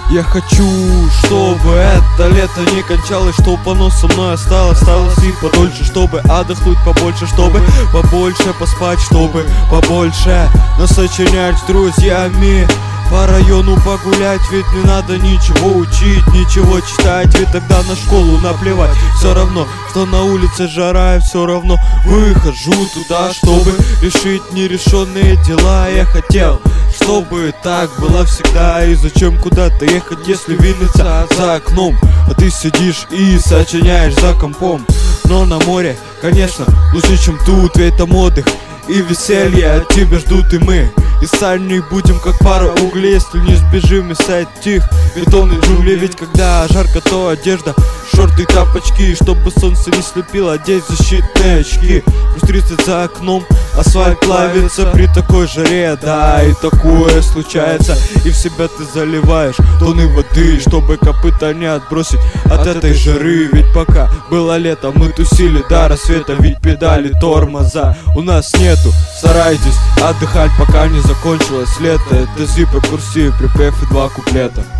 Я хочу, чтобы это лето не кончалось, чтоб оно со мной осталось и подольше, чтобы отдохнуть побольше, чтобы побольше поспать, чтобы побольше насочинять с друзьями. По району погулять, ведь не надо ничего учить, ничего читать, ведь тогда на школу наплевать. Все равно, что на улице жара, и все равно выхожу туда, чтобы решить нерешенные дела. Я хотел, чтобы так было всегда. И зачем куда-то ехать, если Винница за окном, а ты сидишь и сочиняешь за компом. Но на море, конечно, лучше, чем тут, ведь там отдых и веселье от тебя ждут и мы. И сами будем как пара углей, если не сбежим из этих бетонных джунглей. Ведь когда жарко, то одежда, шорты и тапочки, чтобы солнце не слепило, одеть защитные очки. Плюс 30 за окном, асфальт плавится при такой жаре, да, и такое случается. И в себя ты заливаешь тонны воды, чтобы копыта не отбросить от этой жары. Ведь пока было лето, мы тусили до рассвета, ведь педали тормоза у нас нету. Старайтесь отдыхать, пока не закончилось лето. Это Зиппо, курсив, припев и 2 куплета.